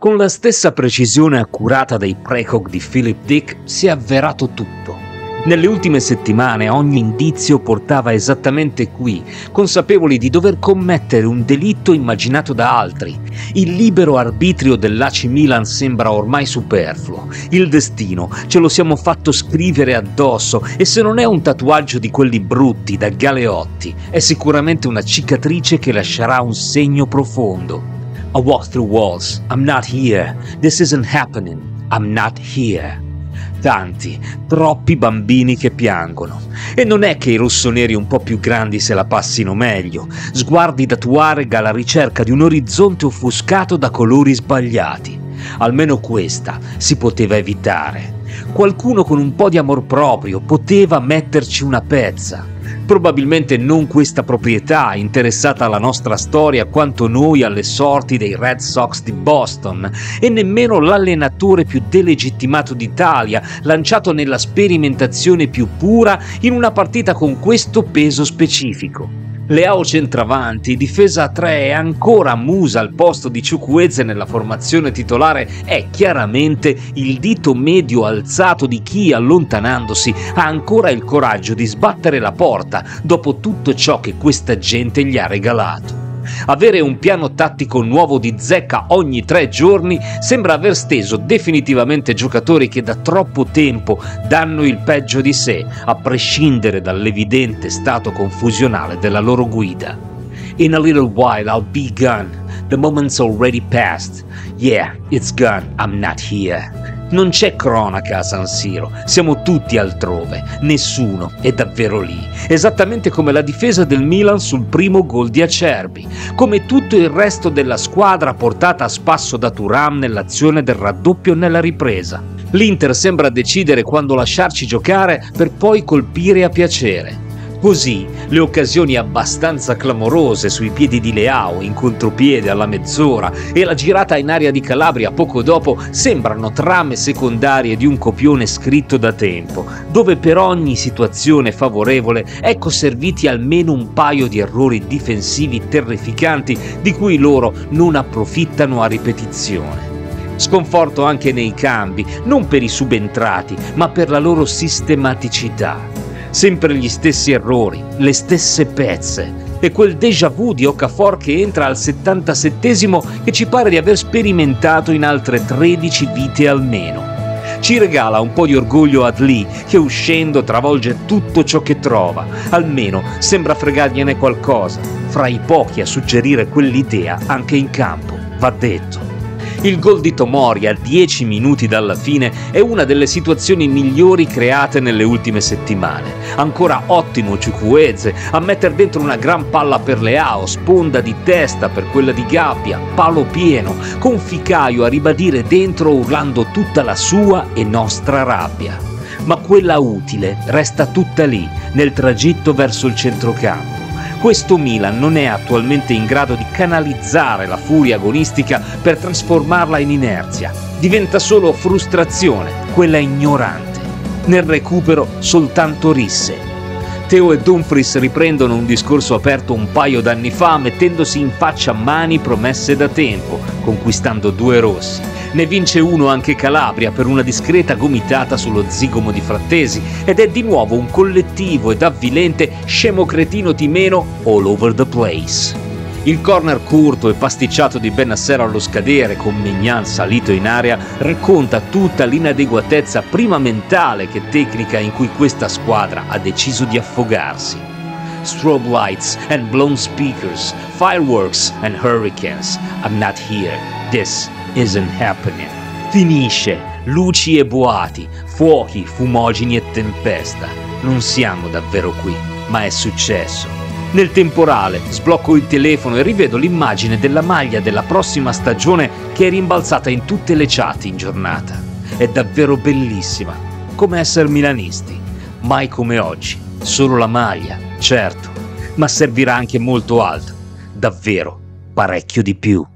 Con la stessa precisione accurata dei precog di Philip Dick si è avverato tutto. Nelle ultime settimane ogni indizio portava esattamente qui, consapevoli di dover commettere un delitto immaginato da altri. Il libero arbitrio dell'AC Milan sembra ormai superfluo. Il destino ce lo siamo fatto scrivere addosso e se non è un tatuaggio di quelli brutti da Galeotti, è sicuramente una cicatrice che lascerà un segno profondo. I walk through walls, I'm not here, this isn't happening, I'm not here. Tanti, troppi bambini che piangono. E non è che i rossoneri un po' più grandi se la passino meglio, sguardi da Tuareg alla ricerca di un orizzonte offuscato da colori sbagliati. Almeno questa si poteva evitare. Qualcuno con un po' di amor proprio poteva metterci una pezza. Probabilmente non questa proprietà interessata alla nostra storia quanto noi alle sorti dei Red Sox di Boston, e nemmeno l'allenatore più delegittimato d'Italia, lanciato nella sperimentazione più pura in una partita con questo peso specifico. Leao centravanti, difesa a 3 e ancora Musa al posto di Chukwueze nella formazione titolare è chiaramente il dito medio alzato di chi, allontanandosi, ha ancora il coraggio di sbattere la porta dopo tutto ciò che questa gente gli ha regalato. Avere un piano tattico nuovo di zecca ogni 3 giorni sembra aver steso definitivamente giocatori che da troppo tempo danno il peggio di sé, a prescindere dall'evidente stato confusionale della loro guida. In a little while I'll be gone. The moment's already passed. Yeah, it's gone. I'm not here. Non c'è cronaca a San Siro, siamo tutti altrove, nessuno è davvero lì, esattamente come la difesa del Milan sul primo gol di Acerbi, come tutto il resto della squadra portata a spasso da Thuram nell'azione del raddoppio nella ripresa. L'Inter sembra decidere quando lasciarci giocare per poi colpire a piacere. Così le occasioni abbastanza clamorose sui piedi di Leao in contropiede alla mezz'ora e la girata in aria di Calabria poco dopo sembrano trame secondarie di un copione scritto da tempo, dove per ogni situazione favorevole ecco serviti almeno un paio di errori difensivi terrificanti di cui loro non approfittano a ripetizione. Sconforto anche nei cambi, non per i subentrati, ma per la loro sistematicità. Sempre gli stessi errori, le stesse pezze, e quel déjà vu di Okafor che entra al 77esimo che ci pare di aver sperimentato in altre 13 vite almeno. Ci regala un po' di orgoglio Adli che uscendo travolge tutto ciò che trova, almeno sembra fregargliene qualcosa, fra i pochi a suggerire quell'idea anche in campo, va detto. Il gol di Tomori a 10 minuti dalla fine è una delle situazioni migliori create nelle ultime settimane. Ancora ottimo Chukwueze a mettere dentro una gran palla per Leao, sponda di testa per quella di Gabbia, palo pieno, con Ficaio a ribadire dentro urlando tutta la sua e nostra rabbia. Ma quella utile resta tutta lì, nel tragitto verso il centrocampo. Questo Milan non è attualmente in grado di canalizzare la furia agonistica per trasformarla in inerzia. Diventa solo frustrazione, quella ignorante. Nel recupero soltanto risse. Theo e Dumfries riprendono un discorso aperto un paio d'anni fa mettendosi in faccia mani promesse da tempo, conquistando 2 rossi. Ne vince uno anche Calabria per una discreta gomitata sullo zigomo di Frattesi ed è di nuovo un collettivo ed avvilente scemo cretino timeno all over the place. Il corner curto e pasticciato di Bennacer allo scadere con Maignan salito in area racconta tutta l'inadeguatezza prima mentale che tecnica in cui questa squadra ha deciso di affogarsi. Strobe lights and blown speakers, fireworks and hurricanes. I'm not here. This isn't happening. Finisce, luci e boati, fuochi, fumogeni e tempesta. Non siamo davvero qui, ma è successo. Nel temporale sblocco il telefono e rivedo l'immagine della maglia della prossima stagione che è rimbalzata in tutte le chat in giornata. È davvero bellissima, come essere milanisti. Mai come oggi, solo la maglia, certo, ma servirà anche molto altro, davvero parecchio di più.